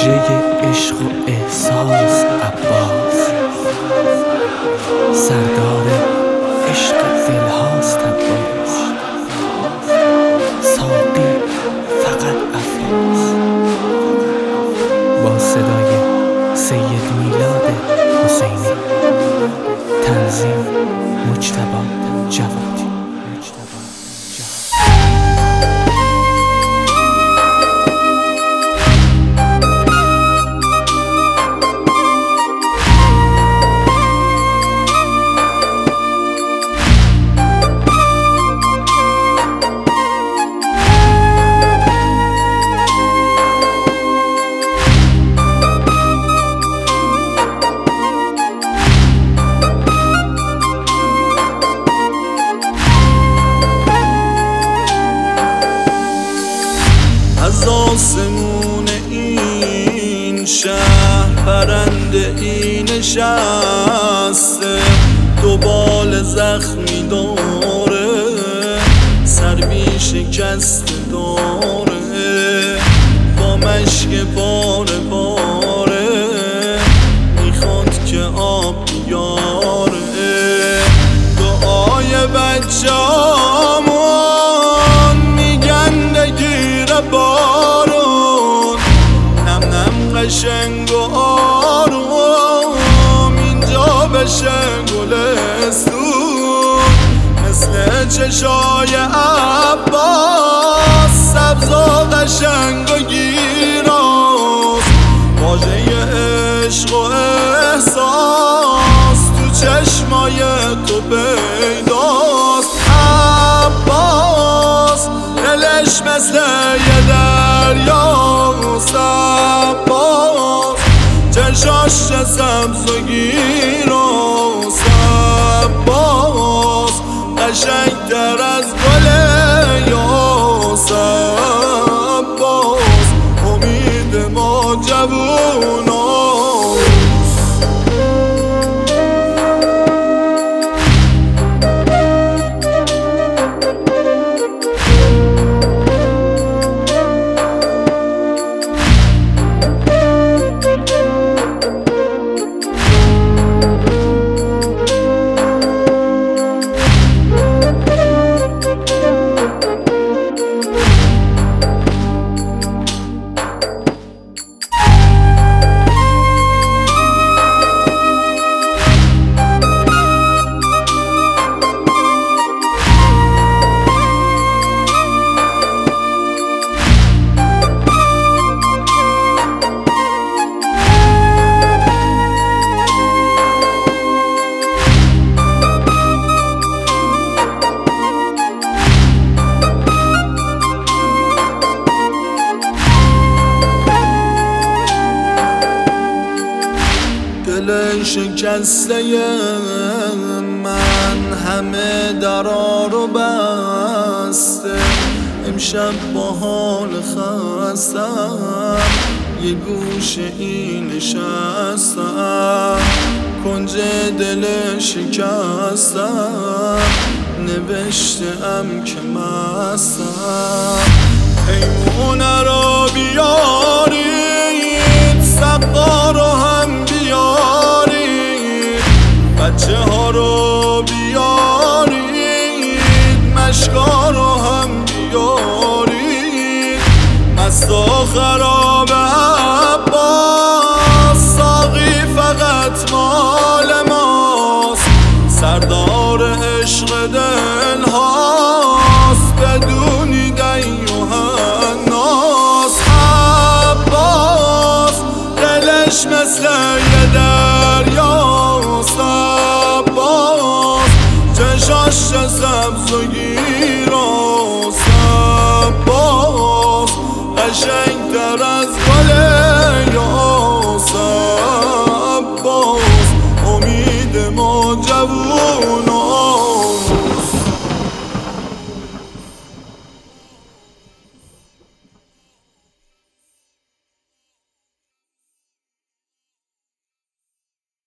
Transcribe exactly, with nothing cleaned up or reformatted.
مژه عشق و احساس عباس، سردار عشق دلهاست عباس، ساقی فقط افلاس. با صدای سید میلاد حسینی، تنظیم مجتبی جوادی. از آسمون این شهر پرنده ای نشسته، دو بال زخمی داره، سروی شکسته داره، با مشک پاره پاره میخواد که آب بیاره. دعای بچه هامون میگن دگیر بارون، نم نم قشنگ و آروم اینجا بشه گلستون، مثل چشای عباس سبز و قشنگ و گیراست. واژه عشق و احساس تو چشمای تو پیداست. عباس دلش مثل یه دریاست، عباس چشاش سبز و گیراست، عباس قشنگ‌تر از گل یاس، عباس امید ما جووناست. دل شکسته من همه درا رو بسته، امشب با حال خستم یه گوشه نشستم، کنج دل شکستم نوشته ام که مستم. پیمونه رو بیارید، سقا رو هم بیارید، بچه ها رو بیارید، مشکا رو هم بیارید، مست و خراب عباس ساقی فقط مال ماست، سردار عشق دل هاست بدونی دی و هناس. عباس دلش مثل یه دریاست، عباس چشاش سبز و گیراست، عباس قشنگ‌تر از